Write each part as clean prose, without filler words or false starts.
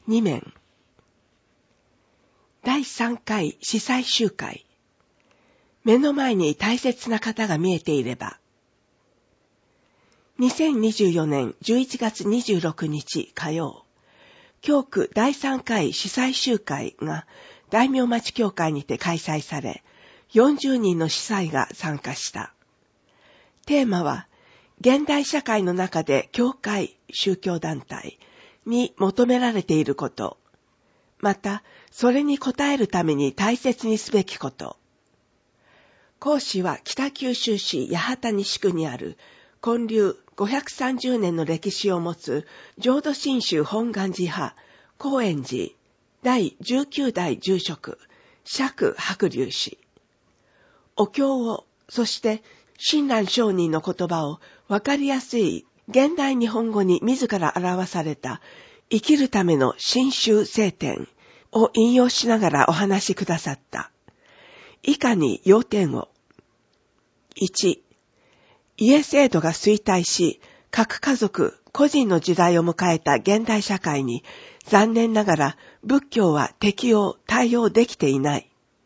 2面。第3回司祭集会。目の前に大切な方が見えていれば。2024年11月26日火曜、教区第3回司祭集会が大名町教会にて開催され、40人の司祭が参加した。テーマは、現代社会の中で教会、宗教団体に求められていること、また、それに応えるために大切にすべきこと。講師は北九州市八幡西区にある建立530年の歴史を持つ浄土真宗本願寺派高円寺第19代住職釈白龍氏。お経を、そして親鸞上人の言葉をわかりやすい現代日本語に自ら表された生きるための真宗聖典を引用しながらお話しくださった。以下に要点を。1、家制度が衰退し、各家族、個人の時代を迎えた現代社会に残念ながら仏教は適応、対応できていない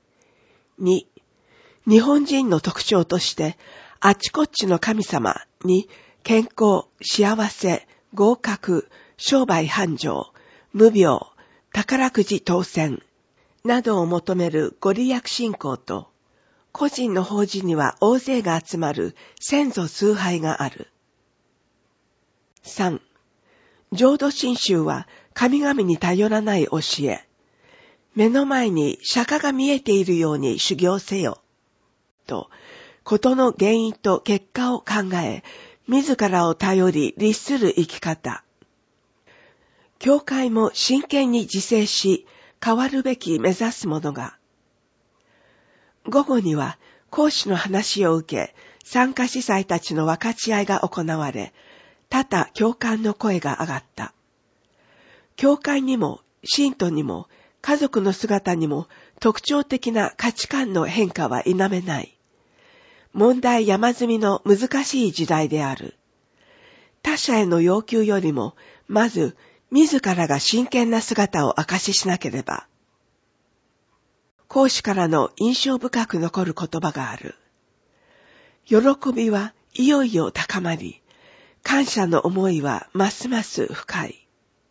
。2、日本人の特徴として、あちこちの神様に健康、幸せ、合格、商売繁盛、無病、宝くじ当選などを求めるご利益信仰と、個人の法事には大勢が集まる先祖崇拝がある。3、浄土真宗は神々に頼らない教え。目の前に釈迦が見えているように修行せよ。と、事の原因と結果を考え、自らを頼り律する生き方。教会も真剣に自省し、変わるべき目指すものが。午後には講師の話を受け、参加司祭たちの分かち合いが行われ、多々共感の声が上がった。教会にも信徒にも家族の姿にも特徴的な価値観の変化は否めない。問題山積みの難しい時代である。他者への要求よりも、まず自らが真剣な姿を証ししなければ。講師からの印象深く残る言葉がある。喜びはいよいよ高まり、感謝の思いはますます深い。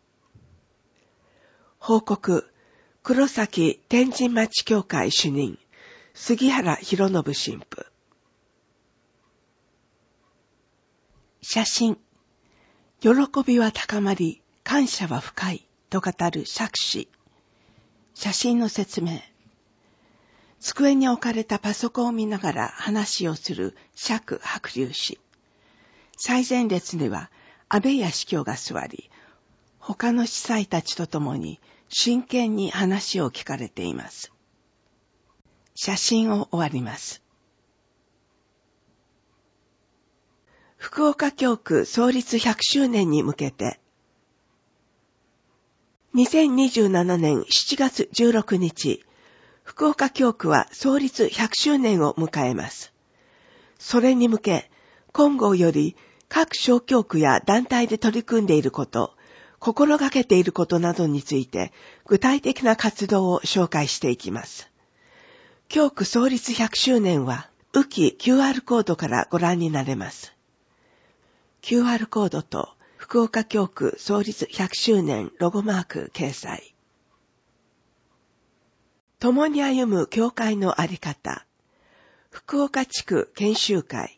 報告、黒崎天神町教会主任、杉原博信神父。写真。喜びは高まり、感謝は深いと語る釈子。写真の説明。机に置かれたパソコンを見ながら話をする釈白龍氏。最前列には安倍屋司教が座り、他の司祭たちと共に真剣に話を聞かれています。写真を終わります。福岡教区創立100周年に向けて、2027年7月16日、福岡教区は創立100周年を迎えます。それに向け、今後より各小教区や団体で取り組んでいること、心がけていることなどについて、具体的な活動を紹介していきます。教区創立100周年は、浮き QR コードからご覧になれます。QR コードと福岡教区創立100周年ロゴマーク掲載。共に歩む教会のあり方。福岡地区研修会。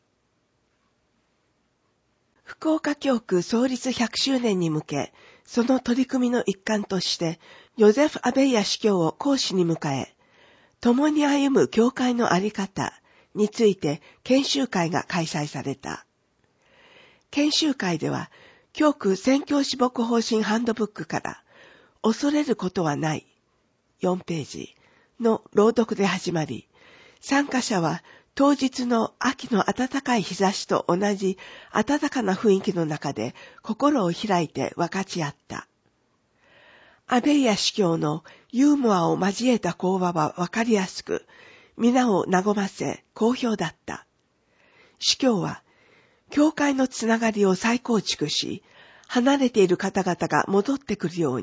福岡教区創立100周年に向け、その取り組みの一環として、ヨゼフ・アベイヤ司教を講師に迎え、共に歩む教会のあり方について研修会が開催された。研修会では、教区宣教師牧方針ハンドブックから、恐れることはない、4ページの朗読で始まり、参加者は当日の秋の暖かい日差しと同じ暖かな雰囲気の中で心を開いて分かち合った。安倍屋司教のユーモアを交えた講話は分かりやすく、皆を和ませ好評だった。司教は、教会のつながりを再構築し、離れている方々が戻ってくるように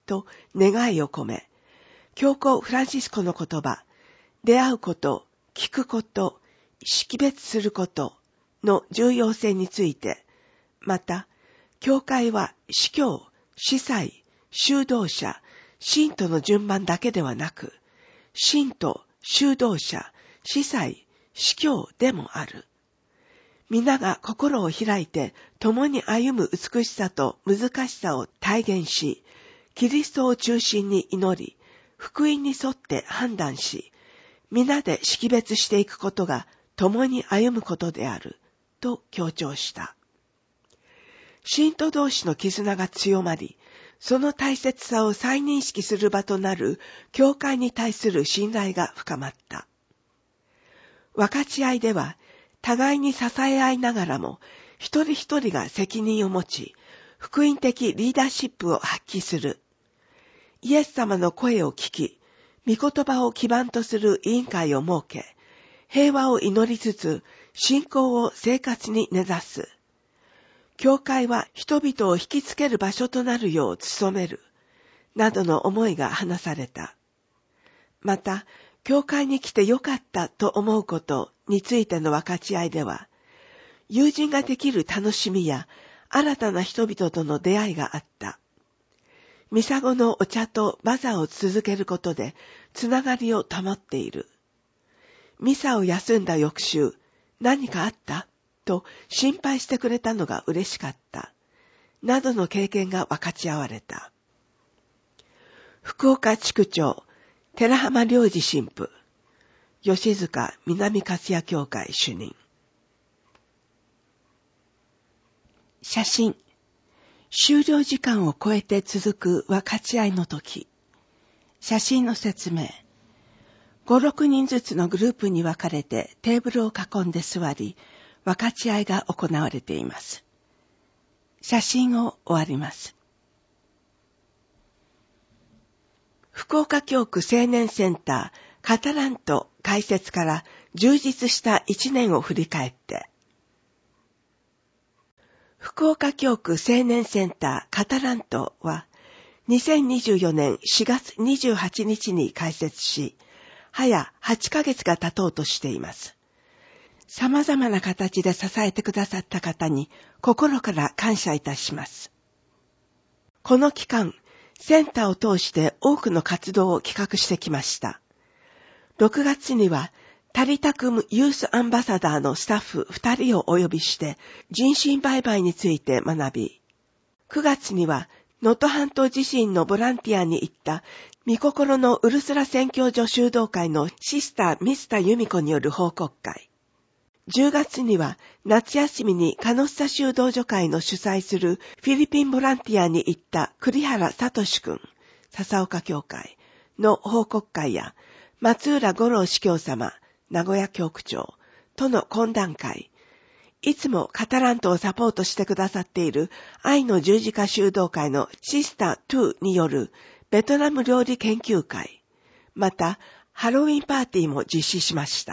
と願いを込め、教皇フランシスコの言葉、出会うこと、聞くこと、識別することの重要性について、また、教会は司教、司祭、修道者、信徒の順番だけではなく、信徒、修道者、司祭、司教でもある。皆が心を開いて共に歩む美しさと難しさを体現し、キリストを中心に祈り、福音に沿って判断し、皆で識別していくことが共に歩むことである、と強調した。信徒同士の絆が強まり、その大切さを再認識する場となる教会に対する信頼が深まった。分かち合いでは、互いに支え合いながらも、一人一人が責任を持ち、福音的リーダーシップを発揮する。イエス様の声を聞き、御言葉を基盤とする委員会を設け、平和を祈りつつ、信仰を生活に根ざす。教会は人々を引きつける場所となるよう努める、などの思いが話された。また、教会に来てよかったと思うことについての分かち合いでは、友人ができる楽しみや新たな人々との出会いがあった。ミサゴのお茶とバザーを続けることでつながりを保っている。ミサを休んだ翌週、何かあった?と心配してくれたのが嬉しかった。などの経験が分かち合われた。福岡地区長、寺浜良二神父、吉塚南粕谷教会主任。写真。終了時間を超えて続く分かち合いの時。写真の説明。5、6人ずつのグループに分かれてテーブルを囲んで座り、分かち合いが行われています。写真を終わります。福岡教区青年センターカタラント開設から充実した1年を振り返って、福岡教区青年センターカタラントは2024年4月28日に開設し、早8ヶ月が経とうとしています。様々な形で支えてくださった方に心から感謝いたします。この期間、センターを通して多くの活動を企画してきました。6月にはタリタクムユースアンバサダーのスタッフ2人をお呼びして人身売買について学び、9月には能登半島地震のボランティアに行った御心のウルスラ宣教所修道会のシスターミスタユミコによる報告会、10月には夏休みにカノッサ修道女会の主催するフィリピンボランティアに行った栗原聡くん、笹岡教会の報告会や松浦五郎司教様、名古屋教区長との懇談会、いつもカタラントをサポートしてくださっている愛の十字架修道会のシスター2によるベトナム料理研究会、またハロウィンパーティーも実施しました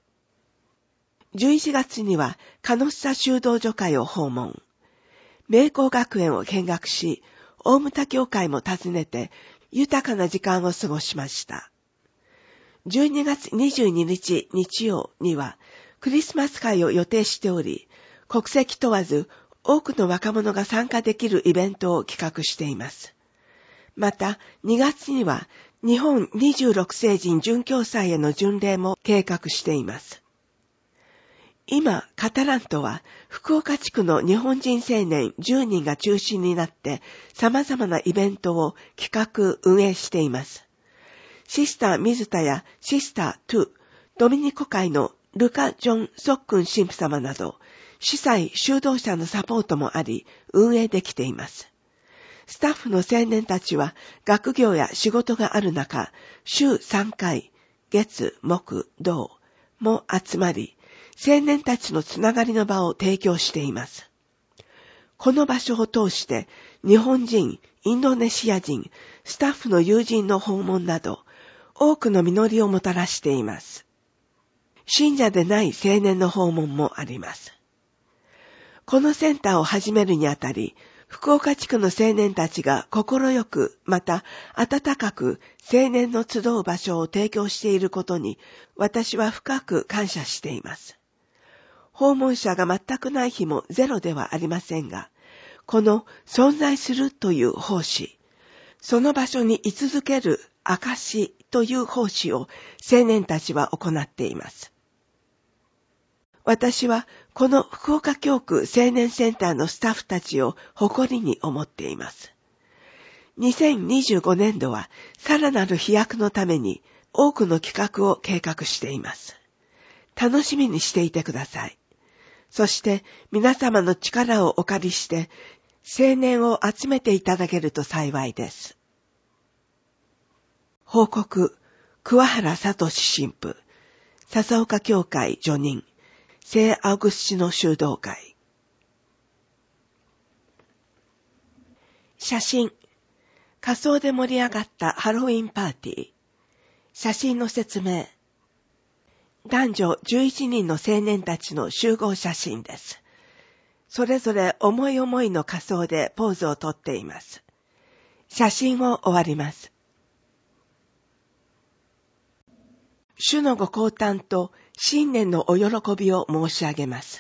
。11月にはカノッサ修道女会を訪問。明光学園を見学し、大牟田教会も訪ねて豊かな時間を過ごしました。12月22日日曜にはクリスマス会を予定しており、国籍問わず多くの若者が参加できるイベントを企画しています。また2月には日本26聖人殉教祭への巡礼も計画しています。今、カタラントは福岡地区の日本人青年10人が中心になって様々なイベントを企画運営しています。シスター水田やシスター2、ドミニコ会のルカ・ジョン・ソックン神父様など、司祭・修道者のサポートもあり、運営できています。スタッフの青年たちは学業や仕事がある中、週3回、月、木、土も集まり、青年たちのつながりの場を提供しています。この場所を通して、日本人、インドネシア人、スタッフの友人の訪問など、多くの実りをもたらしています。信者でない青年の訪問もあります。このセンターを始めるにあたり、 福岡地区の青年たちが心よく、また温かく青年の集う場所を提供していることに、私は深く感謝しています。訪問者が全くない日もゼロではありませんが、この存在するという奉仕、その場所に居続ける証という奉仕を青年たちは行っています。私はこの福岡教区青年センターのスタッフたちを誇りに思っています。2025年度はさらなる飛躍のために多くの企画を計画しています。楽しみにしていてください。そして皆様の力をお借りして青年を集めていただけると幸いです。報告、桑原聡神父、笹岡教会助任、聖アウグスチノ修道会。写真。仮装で盛り上がったハロウィンパーティー。写真の説明。男女11人の青年たちの集合写真です。それぞれ思い思いの仮装でポーズをとっています。写真を終わります。主のご降誕と新年のお喜びを申し上げます。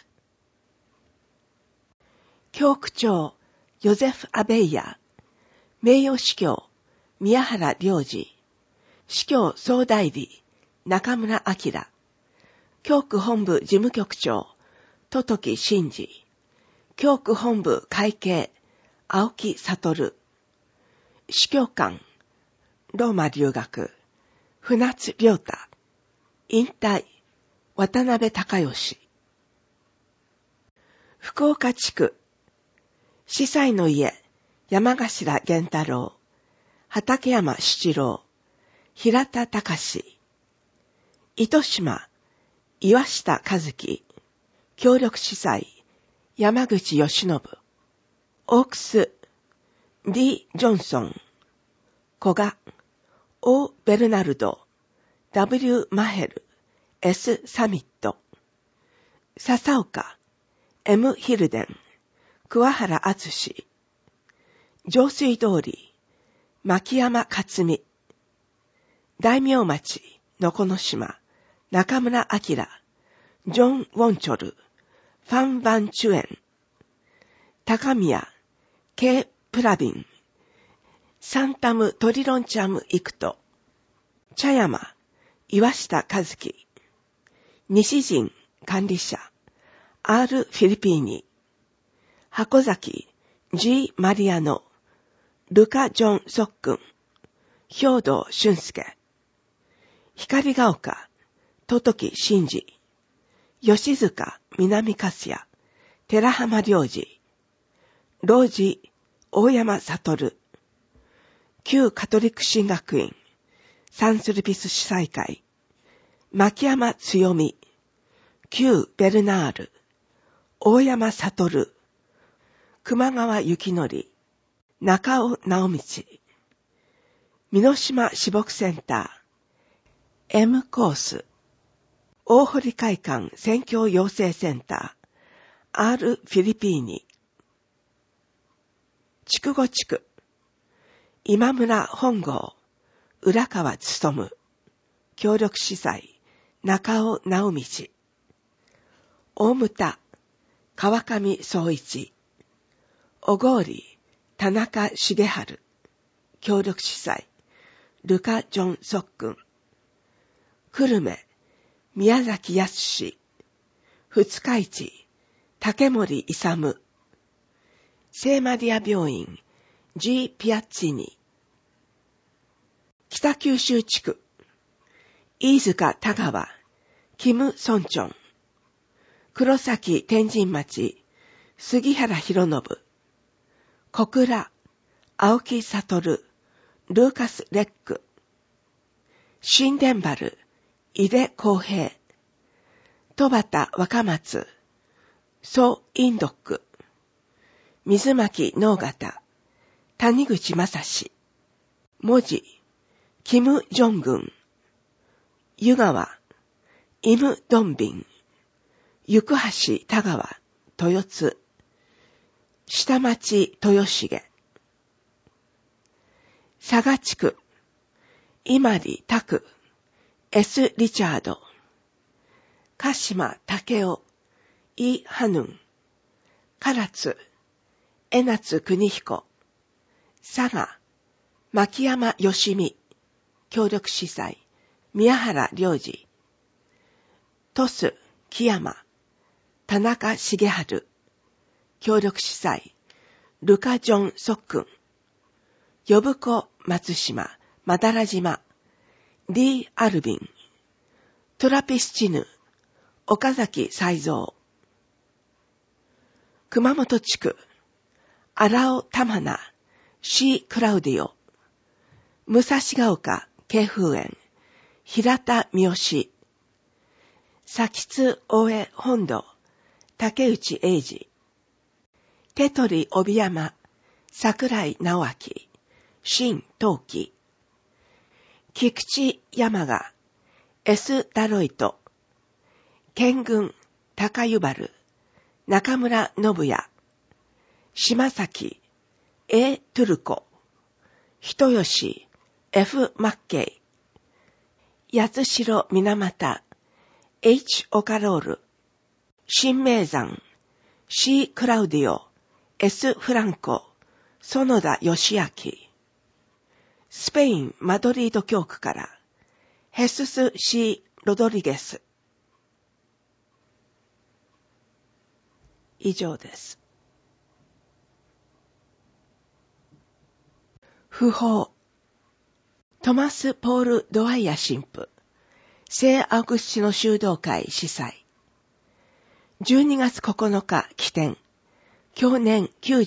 教区長、ヨゼフ・アベイヤ、名誉司教、宮原良二、司教総代理、中村明、教区本部事務局長、戸時真二、教区本部会計、青木悟、司教官、ローマ留学、船津良太、引退、渡辺隆義。福岡地区、司祭の家、山頭源太郎、畠山七郎、平田隆、糸島、岩下和樹、協力司祭、山口義信、オークス、D・ジョンソン、古賀、O・ベルナルド、W・マヘル、S・サミット、笹岡、M・ヒルデン、桑原敦、上水通り、牧山克美、大名町、のこの島、中村明、ジョン・ウォンチョル、ファン・バン・チュエン、高宮、K・プラビン、サンタム・トリロンチャム・イクト、茶山、岩下和樹、西陣管理者、R・フィリピーニ、箱崎、G・マリアノ、ルカ・ジョン・ソックン、兵道俊介、光が丘、戸時真二、吉塚南粕谷、寺浜良二、老子大山悟、旧カトリック神学院、サンスルピス司祭会、牧山強美、旧ベルナール、大山悟、熊川幸則、中尾直道、美島志牧センター、M コース、大堀会館宣教養成センター、R フィリピーニ、筑後地区、今村本郷、浦川努、協力司祭、中尾直道、大牟田、川上総一、小郡、田中重春、協力司祭、ルカ・ジョン・ソックン、久留米、宮崎康、二日市、竹森勇、聖マリア病院、G・ピアッチニ、北九州地区、飯塚田川、キム・ソンチョン、黒崎天神町、杉原博信、小倉、青木悟、ルーカス・レック、新田原、井出公平、戸端若松、蘇インドック、水巻直方、谷口正史、文字、キム・ジョングン、湯川、イム・ドンビン、行橋田川、豊津、 下町豊重。佐賀地区、今里拓、S. リチャード。鹿島武雄、イ・ハヌン。唐津、江夏邦彦。佐賀、牧山義美。協力司祭、宮原良二。鳥栖、木山、田中茂春。協力司祭、ルカ・ジョン・ソックン。呼子、松島、まだら島。D・アルビン。トラピスチヌ、岡崎才蔵。熊本地区、荒尾玉名、C・クラウディオ。武蔵ヶ丘、慶風園、平田三好。佐津大江本土、竹内英二。手取帯山、桜井直明、新東輝。菊池山賀、S. ダロイト。県軍、高湯原、中村信也。島崎、A. トゥルコ。人吉、F. マッケイ。八代水俣、H. オカロール。新名山、C. クラウディオ、S. フランコ、園田義明。スペイン・マドリード教区から、ヘスス・C・ロドリゲス。以上です。訃報。トマス・ポール・ドワイヤ神父、聖アウグスチノ修道会司祭。12月9日起点、享年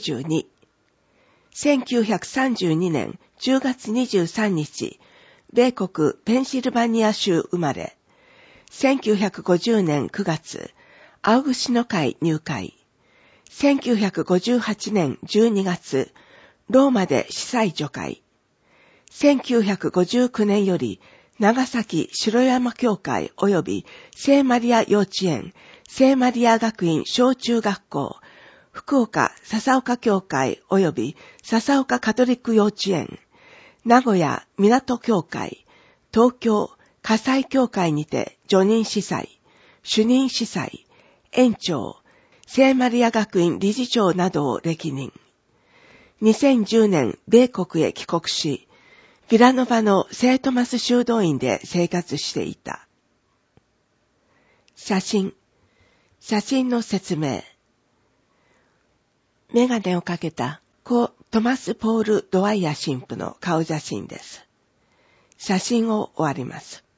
92。1932年10月23日、米国ペンシルバニア州生まれ、1950年9月、アウグシノ会入会、1958年12月、ローマで司祭除会、1959年より、長崎城山教会及び聖マリア幼稚園、聖マリア学院小中学校、福岡笹岡教会及び笹岡カトリック幼稚園、名古屋港教会、東京葛西教会にて叙任司祭、主任司祭、園長、聖マリア学院理事長などを歴任。2010年米国へ帰国し、ヴィラノバの聖トマス修道院で生活していた。写真の説明。メガネをかけた故トマス・ポール・ドワイヤ神父の顔写真です。写真を終わります。